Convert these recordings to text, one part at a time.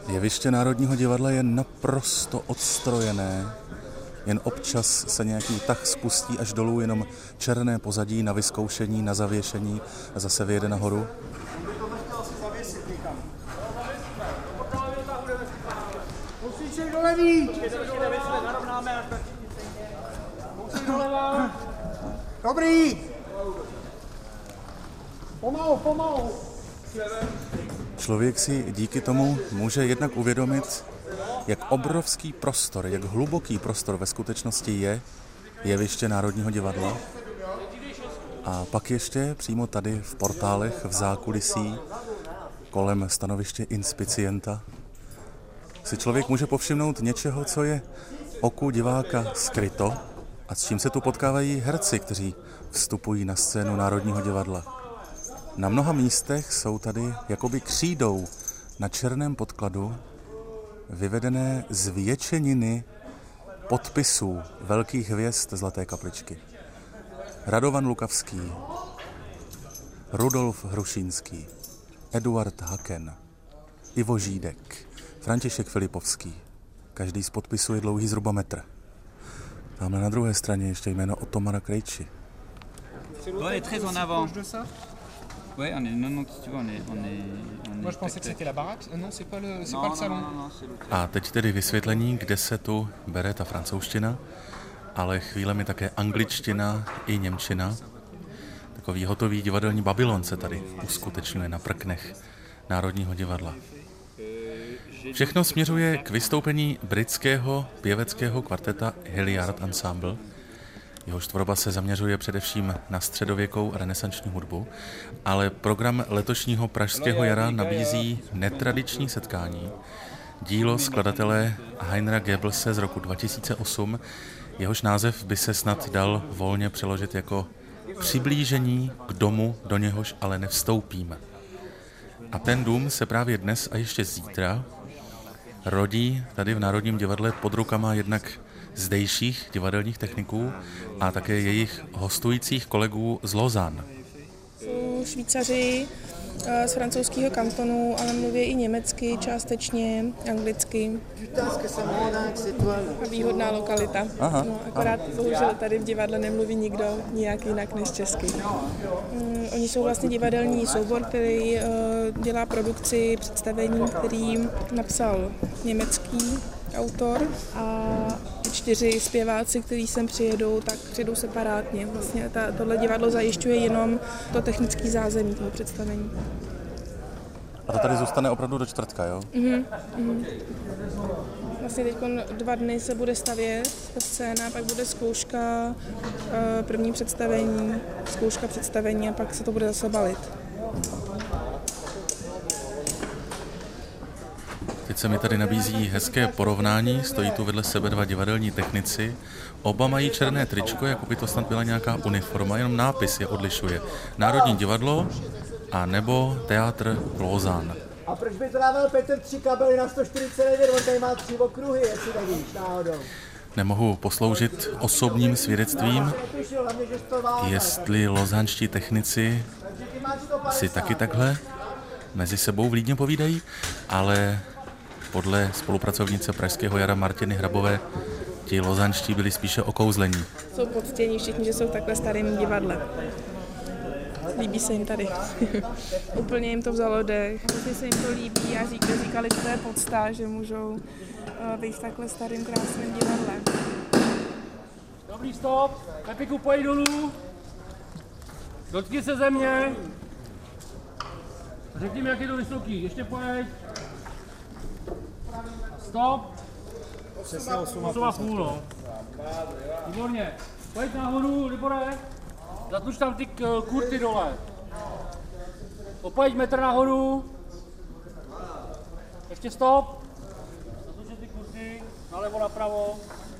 Jeviště Národního divadla je naprosto odstrojené. Jen občas se nějaký tah spustí až dolů, jenom černé pozadí na vyzkoušení, na zavěšení a zase vyjede nahoru. Kousíček do levý! Dobrý! Pomalu! Člověk si díky tomu může jednak uvědomit, jak obrovský prostor, jak hluboký prostor ve skutečnosti je jeviště Národního divadla. A pak ještě přímo tady v portálech v zákulisí kolem stanoviště inspicienta si člověk může povšimnout něčeho, co je oku diváka skryto a s čím se tu potkávají herci, kteří vstupují na scénu Národního divadla. Na mnoha místech jsou tady jakoby křídou na černém podkladu vyvedené zvětšeniny podpisů velkých hvězd Zlaté kapličky. Radovan Lukavský, Rudolf Hrušínský, Eduard Haken, Ivo Žídek, František Filipovský. Každý z podpisů je dlouhý zhruba metr. Tamhle na druhé straně ještě jméno Otomara Krejči. On est très en avant. Ouais, on est non, tu vois, on est Moi je pensais que c'était la baraque. Non, c'est pas le salon. Non, c'est l'autre. A teď tedy vysvětlení, kde se tu bere ta francouzština, ale chvílemi také angličtina i němčina. Takový hotový divadelní Babylon se tady uskutečňuje na prknech Národního divadla. Všechno směřuje k vystoupení britského pěveckého kvarteta Hilliard Ensemble. Jehož tvorba se zaměřuje především na středověkou a renesanční hudbu, ale program letošního Pražského jara nabízí netradiční setkání. Dílo skladatele Heinera Goebbelse z roku 2008, jehož název by se snad dal volně přeložit jako Přiblížení k domu, do něhož ale nevstoupíme. A ten dům se právě dnes a ještě zítra rodí tady v Národním divadle pod rukama jednak zdejších divadelních techniků a také jejich hostujících kolegů z Lausanne. Jsou Švýcaři z francouzského kantonu, ale mluví i německy, částečně anglicky. Výhodná lokalita. No, akorát bohužel tady v divadle nemluví nikdo nijak jinak než česky. Oni jsou vlastně divadelní soubor, který dělá produkci představení, který napsal německý autor a 4 zpěváci, kteří sem přijedou, tak přijedou separátně. Vlastně tohle divadlo zajišťuje jenom to technické zázemí toho představení. A to tady zůstane opravdu do čtvrtka, jo? Vlastně teď 2 dny se bude stavět ta scéna, pak bude zkouška, první představení, zkouška představení a pak se to bude zase balit. Teď se mi tady nabízí hezké porovnání, stojí tu vedle sebe 2 divadelní technici. Oba mají černé tričko, jako by to snad byla nějaká uniforma, jenom nápis je odlišuje. Národní divadlo a nebo Teatr Lausanne. A proč by to dával Petr 3 kabely na 149, on tady má 3 okruhy, jestli nevíš náhodou. Nemohu posloužit osobním svědectvím, jestli lausanští technici si taky takhle mezi sebou vlídně povídají, ale podle spolupracovnice Pražského jara Martiny Hrabové ti lausanští byli spíše okouzlení. Jsou poctění všichni, že jsou v takhle starým divadle. Líbí se jim tady. Úplně jim to vzalo dech. Vlastně se jim to líbí a říkali, že to je podsta, že můžou být v takhle starým krásným divadle. Dobrý, stop. Pepiku, pojď dolů. Dotkni se země. Řekni mi, jak je to vysoký. Ještě pojď. Stop. 8,5, no. Výborně. Pojď nahoru, Libore. Zatluč tam ty kurty dole. Opojď metr nahoru. Ještě stop. Zatluč ty kurty. Nalevo, napravo.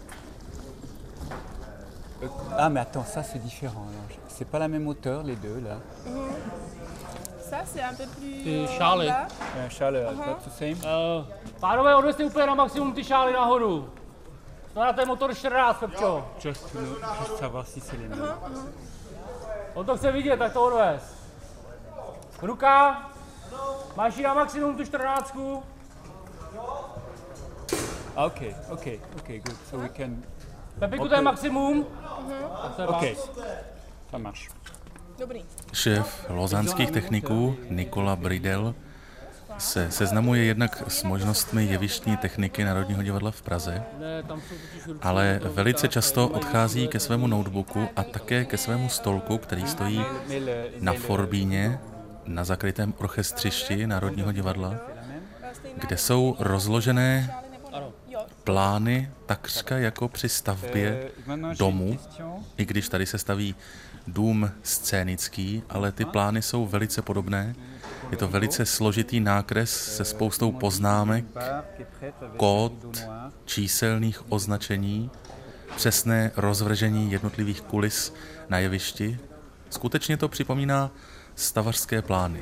Ah mais attends, ça c'est différent. C'est pas la même hauteur les deux là. Ça c'est un peu plus... šály. Charles, not the same. Pánové, odvezte úplně na maximum ty šály nahoru. To na ten motor 14, Pepčo. Just savoir si c'est les mêmes. On to chce vidět, tak to odvez. Ruka. Máš ji na maximum tu 14. Okay, good. So we can... Pepiku, to je maximum. Okay, ça marche. Dobrý. Šéf lozánských techniků Nicolas Bridel se seznamuje jednak s možnostmi jevištní techniky Národního divadla v Praze, ale velice často odchází ke svému notebooku a také ke svému stolku, který stojí na forbíně na zakrytém orchestřišti Národního divadla, kde jsou rozložené plány takřka jako při stavbě domu, i když tady se staví dům scénický, ale ty plány jsou velice podobné. Je to velice složitý nákres se spoustou poznámek, kód, číselných označení, přesné rozvržení jednotlivých kulis na jevišti. Skutečně to připomíná stavařské plány.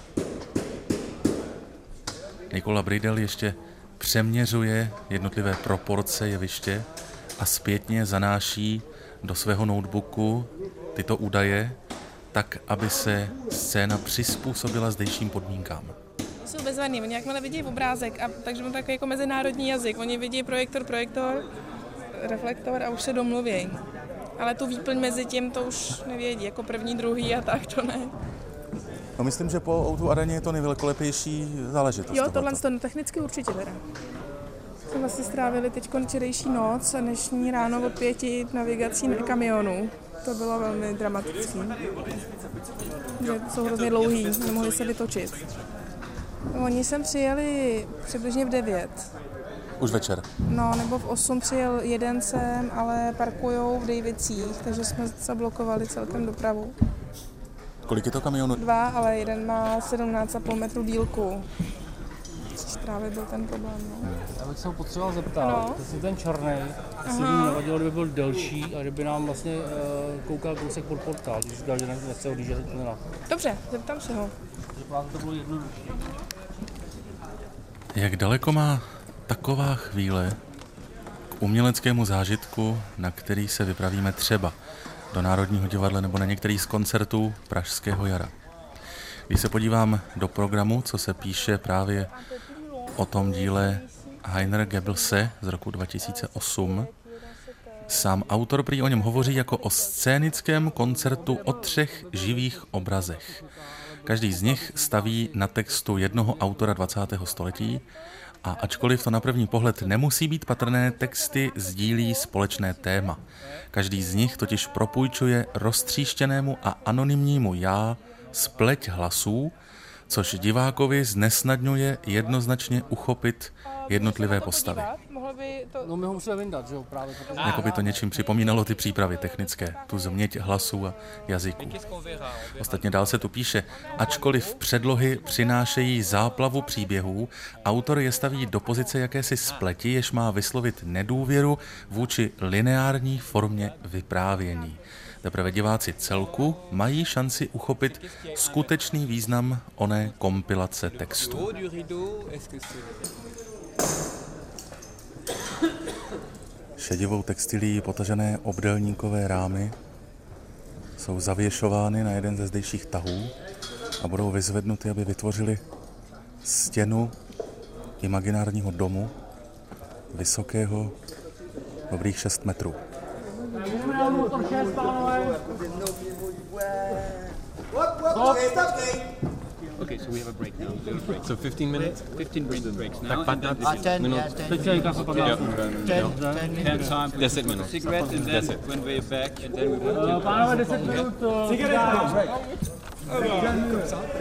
Nicolas Bridel ještě přeměřuje jednotlivé proporce jeviště a zpětně zanáší do svého notebooku tyto údaje tak, aby se scéna přizpůsobila zdejším podmínkám. Jsou bezvadný, oni jakmile vidí obrázek, takže on takový jako mezinárodní jazyk. Oni vidí projektor, reflektor a už se domluví. Ale tu výplň mezi tím to už nevědí, jako první, druhý a tak to ne. No myslím, že po O2 aréně je to nejvelkolepější záležitost. Jo, tohle to technicky určitě teda. Jsme vlastně strávili teď včerejší noc a dnešní ráno od 5 navigací na kamionu. To bylo velmi dramatické. Že jsou hrozně dlouhý, nemohli se vytočit. Oni sem přijeli přibližně v 9. Už večer? No, nebo v 8 přijel jeden sem, ale parkujou v Dejvicích, takže jsme zablokovali celkem dopravu. Kolik je to kamionů? 2, ale jeden má 17,5 metru dílku. Právě byl ten problém, no. Já bych se ho potřeboval zeptat, jestli ten černý, jestli by mi nevadilo, kdyby byl delší a kdyby nám vlastně koukal kousek pod portál, když říkal, že nechce odjíždět tunela. Dobře, zeptám se ho. Takže pro vás to bylo jednodušší. Jak daleko má taková chvíle k uměleckému zážitku, na který se vypravíme třeba do Národního divadla nebo na některý z koncertů Pražského jara? Když se podívám do programu, co se píše právě o tom díle Heinera Goebbelse z roku 2008, sám autor prý o něm hovoří jako o scénickém koncertu o 3 živých obrazech. Každý z nich staví na textu jednoho autora 20. století a ačkoliv to na první pohled nemusí být patrné, texty sdílí společné téma. Každý z nich totiž propůjčuje roztříštěnému a anonymnímu já spleť hlasů, což divákovi znesnadňuje jednoznačně uchopit jednotlivé postavy. No my ho musíme vyndat, že jo, právě. Jako by to něčím připomínalo ty přípravy technické, tu změť hlasů a jazyků. Ostatně dál se tu píše, ačkoliv předlohy přinášejí záplavu příběhů, autor je staví do pozice jakési spleti, jež má vyslovit nedůvěru vůči lineární formě vyprávění. Teprve diváci celku mají šanci uchopit skutečný význam oné kompilace textu. Šedivou textilí potažené obdélníkové rámy jsou zavěšovány na jeden ze zdejších tahů a budou vyzvednuty, aby vytvořili stěnu imaginárního domu vysokého dobrých 6 metrů. Okay, so we have a break now. So 15 minutes? 15 breaks now. Tak 15 minut. 10 time. 10 minut. Cigarette and then when we're back and then we will... Pánové, 10 minut. Cigarette.